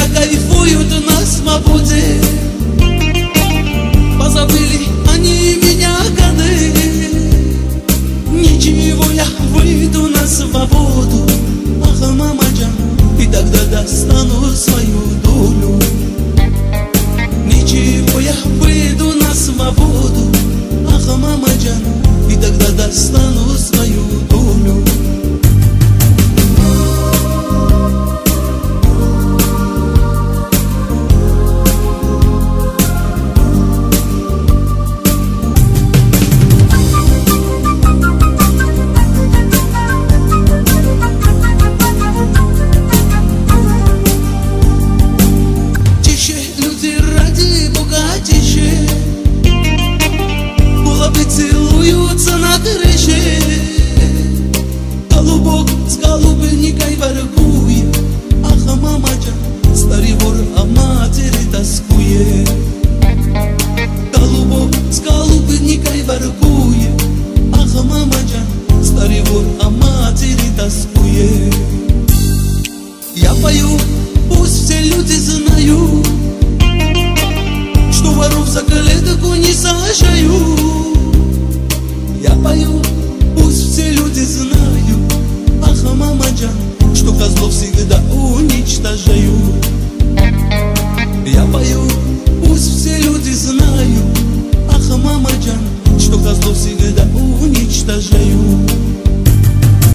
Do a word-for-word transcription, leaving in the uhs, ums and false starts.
когда кайфуют на свободе. Позабыли они меня годы. Ничего, я выйду на свободу, ах, мамаджан, и тогда достану свою долю. Ничего, я выйду на свободу, ах, мамаджан, и тогда достану свою долю. Целуются на крыше, голубок с голубникой воркует, ах, мамаджан, старый вор о матери тоскует. Голубок с голубникой воркует, ах, мамаджан, старый вор о матери тоскует. Я пою, пусть все люди знают, что воров за клетку не сажают. Я пою, пусть все люди знают, ах, мамаджан, что козлов всегда уничтожают.